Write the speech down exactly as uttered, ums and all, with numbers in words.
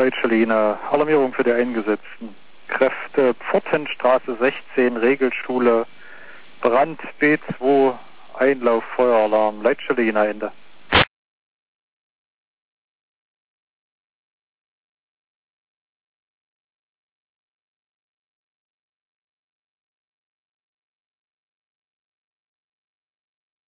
Leitschelina, Alarmierung für die Eingesetzten. Kräfte Pfortenstraße sechzehn, Regelschule, Brand B zwei, Einlauf, Feueralarm, Leitschelina Ende.